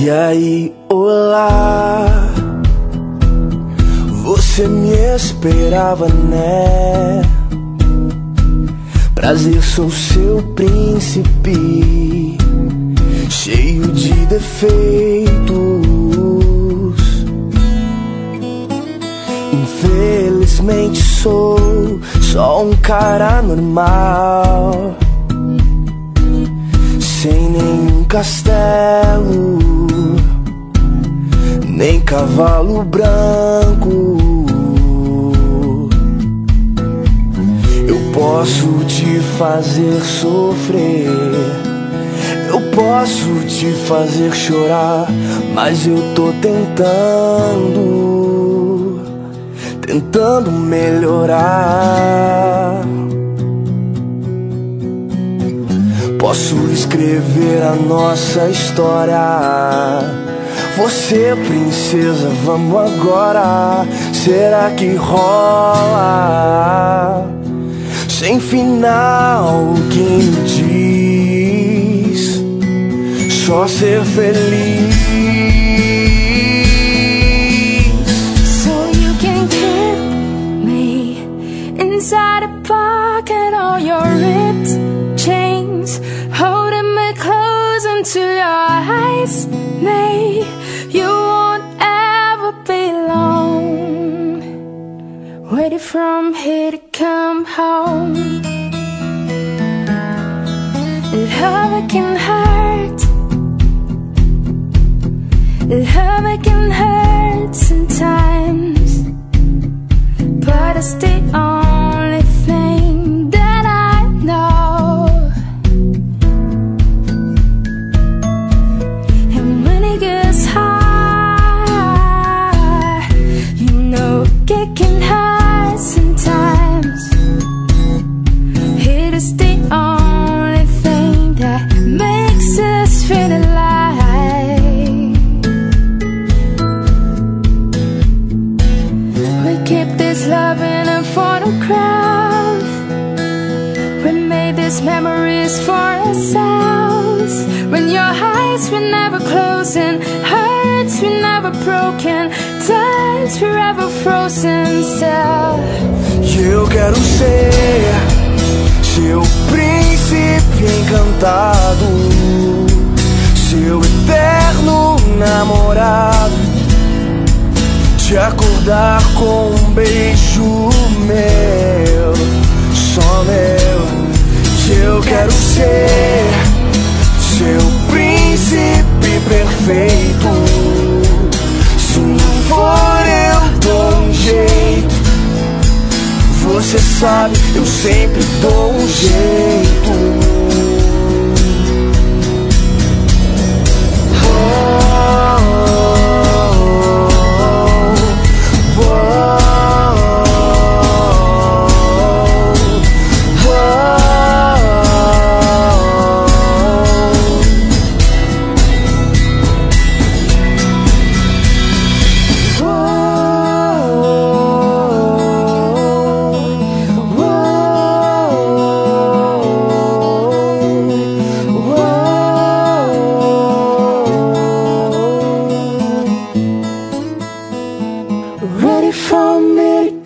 E aí, olá, você me esperava, né? Prazer, sou seu príncipe, cheio de defeitos. Infelizmente sou só um cara normal, sem nenhum castelo, nem cavalo branco. Eu posso te fazer sofrer, eu posso te fazer chorar, mas eu tô tentando melhorar. Posso escrever a nossa história. Você, princesa, vamos agora. Será que rola? Sem final, quem diz? Só ser feliz. So you can keep me inside a pocket, all your ripped chains, holding me close until your eyes may. You won't ever be alone, waiting from here to come home. It can hurt, it can hurt sometimes, but it's the only thing that I know. And when it gets high, you know it can hurt sometimes. It is the only thing that makes us feel alive. We keep this love in a photograph. We made these memories for ourselves. When your eyes were never closing, hearts were never broken, times forever frozen still. Eu quero ser seu príncipe encantado, seu eterno namorado, te acordar com um beijo meu, só meu. Eu quero ser seu príncipe perfeito. Se não for, eu dou um jeito. Você sabe, eu sempre dou um jeito. Ready for me to